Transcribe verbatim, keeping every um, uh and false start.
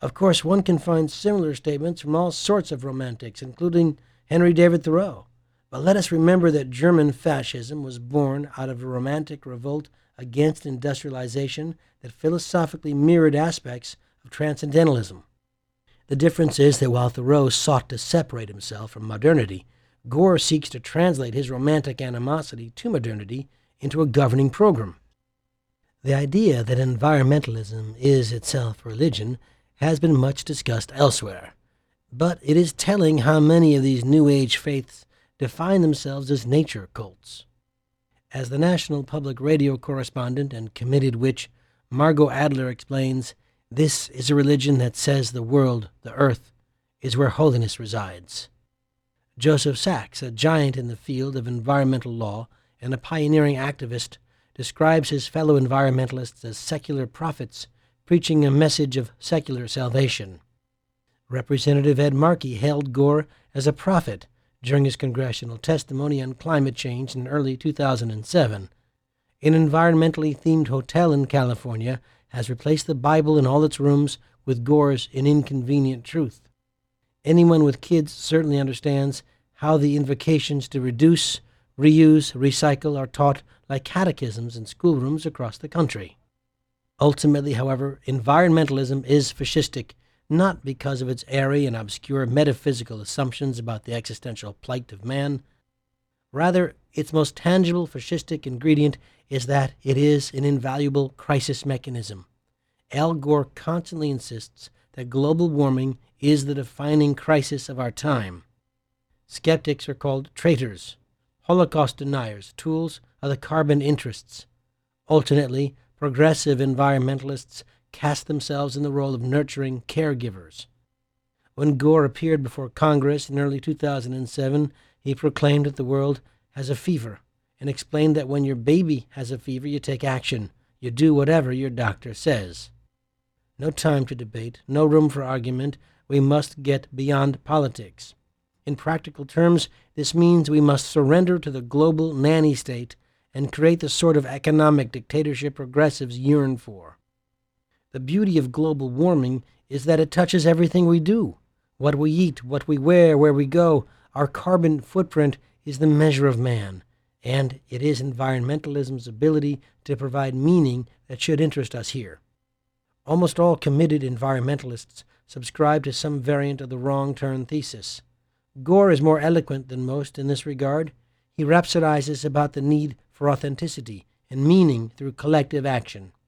Of course, one can find similar statements from all sorts of romantics, including Henry David Thoreau. But let us remember that German fascism was born out of a romantic revolt against industrialization that philosophically mirrored aspects of transcendentalism. The difference is that while Thoreau sought to separate himself from modernity, Gore seeks to translate his romantic animosity to modernity into a governing program. The idea that environmentalism is itself religion has been much discussed elsewhere, but it is telling how many of these New Age faiths define themselves as nature cults. As the National Public Radio correspondent and committed witch Margot Adler explains, this is a religion that says the world, the earth, is where holiness resides. Joseph Sachs, a giant in the field of environmental law and a pioneering activist, describes his fellow environmentalists as secular prophets preaching a message of secular salvation. Representative Ed Markey hailed Gore as a prophet during his congressional testimony on climate change in early two thousand seven. An environmentally themed hotel in California has replaced the Bible in all its rooms with Gore's An Inconvenient Truth. Anyone with kids certainly understands how the invocations to reduce, reuse, recycle are taught like catechisms in schoolrooms across the country. Ultimately, however, environmentalism is fascistic, not because of its airy and obscure metaphysical assumptions about the existential plight of man. Rather, its most tangible fascistic ingredient is that it is an invaluable crisis mechanism. Al Gore constantly insists that global warming is the defining crisis of our time. Skeptics are called traitors, Holocaust deniers, tools of the carbon interests. Alternately, progressive environmentalists cast themselves in the role of nurturing caregivers. When Gore appeared before Congress in early two thousand seven, he proclaimed that the world has a fever and explained that when your baby has a fever, you take action. You do whatever your doctor says. No time to debate, no room for argument. We must get beyond politics. In practical terms, this means we must surrender to the global nanny state and create the sort of economic dictatorship progressives yearn for. The beauty of global warming is that it touches everything we do. What we eat, what we wear, where we go. Our carbon footprint is the measure of man, and it is environmentalism's ability to provide meaning that should interest us here. Almost all committed environmentalists subscribe to some variant of the wrong turn thesis. Gore is more eloquent than most in this regard. He rhapsodizes about the need for authenticity and meaning through collective action.